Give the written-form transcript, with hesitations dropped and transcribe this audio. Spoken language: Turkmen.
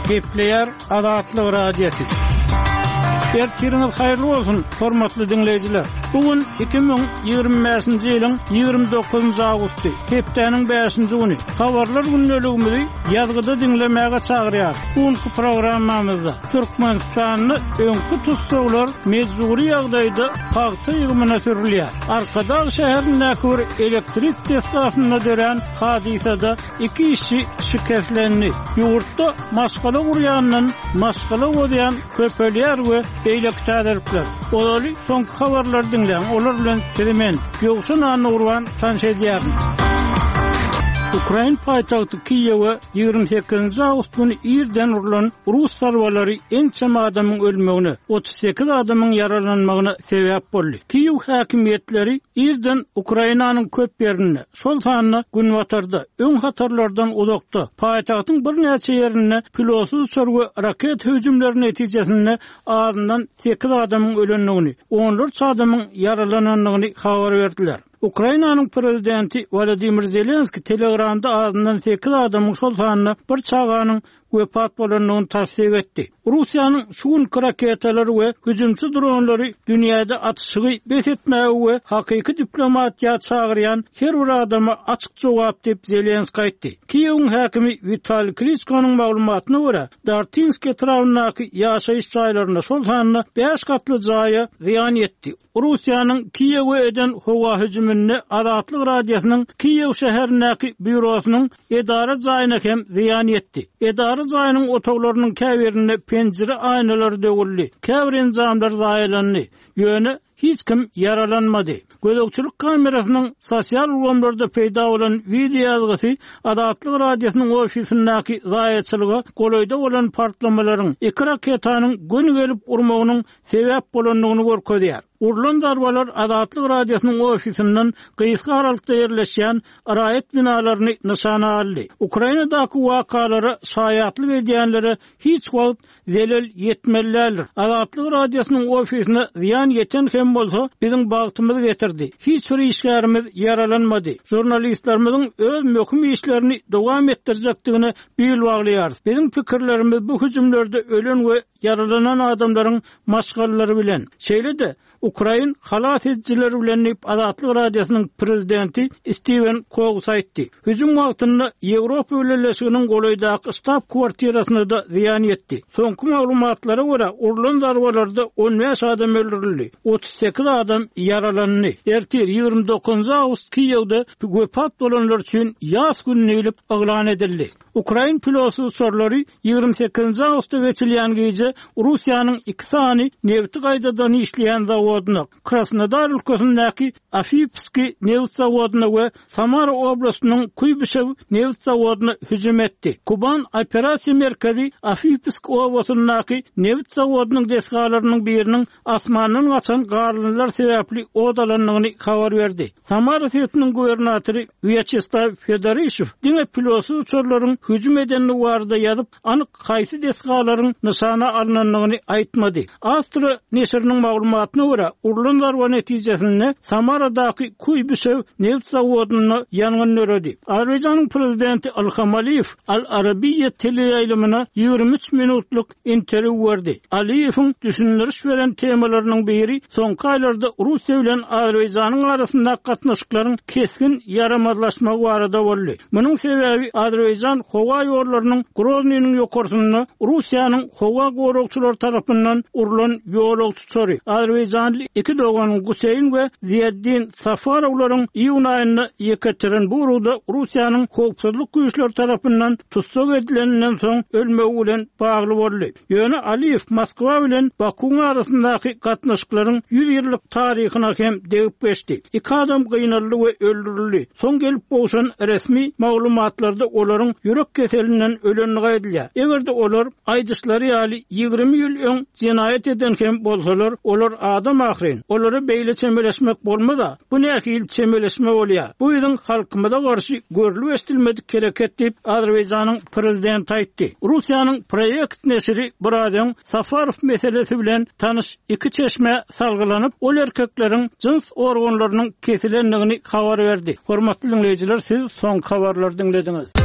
Gepleyer Azatlyk Radiosu. Ertiriniz hayırlı olsun, hormatly dinleyijiler. Bugün 2025-nji ýylyň 29 awgusty, hepdeniň 5-nji güni. Habarlar günnäligimizi ýazgyda dinlemäge çagyrýar. Bugünkü programmamyzda Türkmenistanyny öňkü tutsaglar mejburi ýagdaýda paýta ýygymyna sürilýär. Arkadaş şäherindäki bir elektrik tesisatynda dören hadisede 2 kişi şikestlendi. Ýurtda maşgala gurýanyň maşgala bolýan köpelýär we beýlek täderler. Olary soňky habarlar dinleýän, olar bilen telemen ýogşun anny urwan tanşedýär. Ukraina paýtagty Kiýewe 28 awgust güni ýerden urulan Rus sarwalary ençem adamyň ölmegine, 38 adamyň yaralanmagyna sebäp boldy. Kiýew häkimetleri ýerden Ukrainanyň köp ýerine, şol sanyny gün watarda, öň hatarlardan uzakda, paýtagtyň bir näçe ýerine pilotsuz uçar we raket hüjümleri netijesinde adından 8 adamyň ölenligini, 14 adamyň yaralananlygyny habar berdiler. Ukrainanyň prezidenti Volodymyr Zelenski Telegramda adından 8 adamyň şol sanyny bir çaganyň wepat bolanlygyny tasdik etdi. Russiýanyň şuun raketalary we hüjümçi dronlary dünýäde atışygy besetmäge we hakyky diplomatiýa çagyrýan her bir adama açyk jogap dep Zelenski aýtdy. Kiýewiň häkimi Vitaliy Klitschko'nyň maglumatyna görä, Dartinski etrawynyňky ýaşaýyş jaýlaryna şol sanyny 5 gatly jaýa ziýan etdi. Russiýanyň Kiýewe eden howa hüjümini Azatlyk Radiosynyň Kiýew şäherindäki bürosynyň edara jaýyna hem ziýan etdi. Edara jaýynyň otoglarynyň käbirine pencere aýnalary dögüldi. Käbir enzamlar zaýalandy. Ýöne hiç kim yaralanmady. Gözükçülük kamerasynyň sosial ugamlarda peýda bolan video ýazgysy Azatlyk Radiosynyň ofisindäki zaýatçylyga golaýda bolan partlamalaryň iki raketanyň gün gelip urmagynyň sebäp bolanlygyny görkezýär. Urulan darbalar Azatlyk Radiosynyň ofisinden gysga aralykda ýerleşýän araýat binalaryny nişana aldy. Ukrainadaky wakalary şaýatlyk edýänlere hiç wagt zelil ýetmellerdir. Azatlyk Radiosynyň ofisine ziýan ýeten hem bolsa biziň bagtymyzy getirdi. Hiç bir işlerimiz yaralanmady. Jurnalistlerimiň öz möhüm işlerini dowam etdirjekdigini bil baglaýar. Biziň pikirlerimiz bu hüjümlerde ölen we yaralanan adamlaryň maşgalary bilen. Şeýle-de Ukraina halat edicileri bilen Azatlyk Radiosynyň prezidenti Steven Kogus aýtdy. Hüjüm wagtynda Ýewropa Birleşiginiň golaýdaky stab kwartirasyna da ziýan etdi. Soňky maglumatlara görä urulan darbalarda 15 adam öldürildi, 38 adam yaralandy. Ertir 29 awgust Kiýewde wepat bolanlar üçin ýaz gününe elip aglan edildi. Ukraina pilotsuz uçarlary 28 awgustda geçilýän gece Russiýanyň 2 sany neft gaýdadan işleýän zawodyna, Krasnodar ülkesindeäki Afipski neft zawodyna we Samara oblastynyň Kuybyshev neft zawodyna hüjüm etdi. Kuban operasiýa merkezi Afipsk oblastynyňky neft zawodynyň desgalarynyň biriniň asmanyň gaçan garlylar sebäpli odalanlygyny habar berdi. Samara şäheriniň gubernatory Vyacheslav Fedorishev diňe pilotsuz uçarlaryň hüjüm edenini warda ýazyp, anyk haýsy desgalaryň nişana alınanlygyny aýtmady. Astra neşriniň maglumatyna görä, urulan darba netijesinde Samaradaky Kuybyshev neft zawodyny ýangyn öredi. Azerbaýjanyň prezidenti Ilham Aliýew Al-Arabiyya teleýaýlymyna 23 minutluk interwýu berdi. Aliýewiň düşündiriş beren temalarynyň biri soňky aýlarda Russiýa bilen Azerbaýjanyň arasynda gatnaşyklaryň keskin yaramazlaşmagy barada boldy. Munyň sebäbi Azerbaýjan howa ýollarynyň Groznyň ýokarsyny Russiýanyň howa gorugçylary tarapyndan urulan ýolagçy Azerbaýjanly iki dogan Guseyn we Ziyaddin Safarovlaryň iýun aýynda ýeketiren bu uruda Russiýanyň howpsuzlyk güýçleri tarapyndan tutsak edilenden soň ölmegi bilen bagly boldy. Ýöne Aliýew Moskwa bilen Baku arasyndaky gatnaşyklaryň 100 ýyllyk taryhyna hem degip geçdi. 2 adam gynaldy we öldürildi. Soň gelip bolşan resmi maglumatlarda olaryň ýürek keselinden ölenligi aýdylýar. Egerde olar aýdyşlary ýaly 20 ýyl öň jinayet eden hem bolsalar, olar adam ahyryn. Olary beýle çemeleşmek bolmada, bu nähil çemeleşme bolýar. Bu ýylyň halkymyza garşy görülip estilmedik kereket dep Azerbaýjanyň prezidenti aýtdy. Russiýanyň proýekt neşri Buradan Safarov meselesi bilen tanış 2 çeşme salgylanyp, ol erkekleriň jins organlarynyň kesilenligini habar berdi. Hormatly dinleýijiler, siz soň habarlary dinlediňiz.